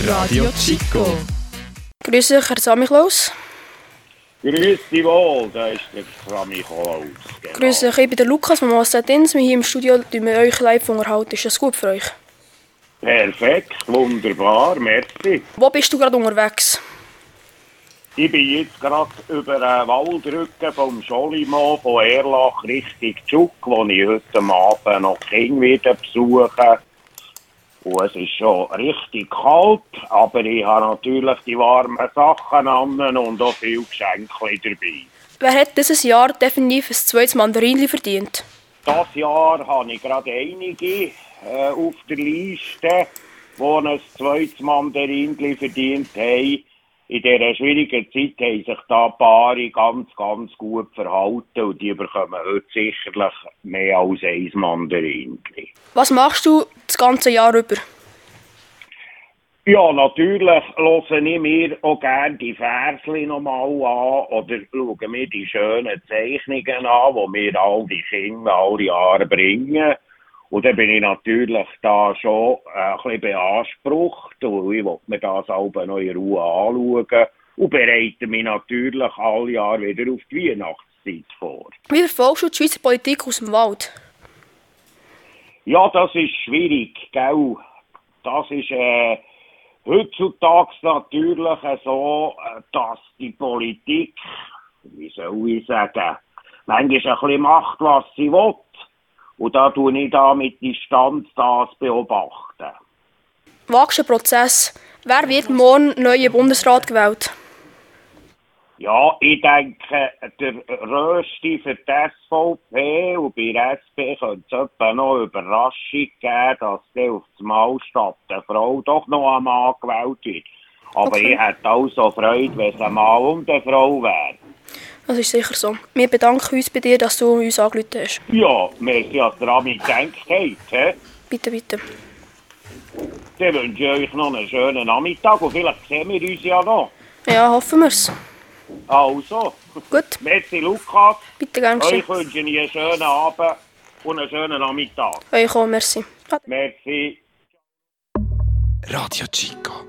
Radio Chico. Grüß euch, Herr Samichlaus. Grüß dich wohl, da ist der Samichlaus. Genau. Grüß euch, ich bin der Lukas, Mama Statins. Wir hier im Studio wir euch live unterhalten. Ist das gut für euch? Perfekt, wunderbar, merci. Wo bist du gerade unterwegs? Ich bin jetzt gerade über den Waldrücken vom Scholimo von Erlach Richtung Tschuk, wo ich heute Abend noch Kinder wieder besuche. Und es ist schon richtig kalt, aber ich habe natürlich die warmen Sachen an und auch viele Geschenke dabei. Wer hat dieses Jahr definitiv ein zweites Mandarinli verdient? Dieses Jahr habe ich gerade einige auf der Liste, die ein zweites Mandarinli verdient haben. In dieser schwierigen Zeit haben sich da Paare ganz, ganz gut verhalten und die bekommen heute sicherlich mehr als ein Mandarinli. Was machst du das ganze Jahr über? Ja, natürlich höre ich mir auch gerne die Versli nochmal an oder schaue mir die schönen Zeichnungen an, die mir all die Kinder alle Jahre bringen. Und dann bin ich natürlich da schon ein bisschen beansprucht und ich will mir das auch noch in Ruhe anschauen und bereite mich natürlich alle Jahre wieder auf die Weihnachtszeit vor. Wie verfolgst du die Schweizer Politik aus dem Wald? Ja, das ist schwierig, gell? Das ist heutzutage natürlich so, dass die Politik, wie soll ich sagen, manchmal ein bisschen macht, was sie will. Und da tue ich da mit Distanz das beobachten. Wagst du den Prozess? Wer wird morgen neuer Bundesrat gewählt? Ja, ich denke, der Rösti für die SVP und bei der SP könnte es etwa noch eine Überraschung geben, dass der auf das Mal statt der Frau doch noch ein Mann gewählt wird. Aber Okay. ich hätte auch so Freude, wenn es ein Mann und eine Frau wäre. Das ist sicher so. Wir bedanken uns bei dir, dass du uns angerufen hast. Ja, merci, dass ihr an mich gedacht habt. He? Bitte, bitte. Dann wünsche ich euch noch einen schönen Nachmittag und vielleicht sehen wir uns ja noch. Ja, hoffen wir's. Also, Gut, merci Lukas. bitte gern geschehen. Euch wünsche ich einen schönen Abend und einen schönen Nachmittag. Euch auch, merci. Merci. Radio Chico.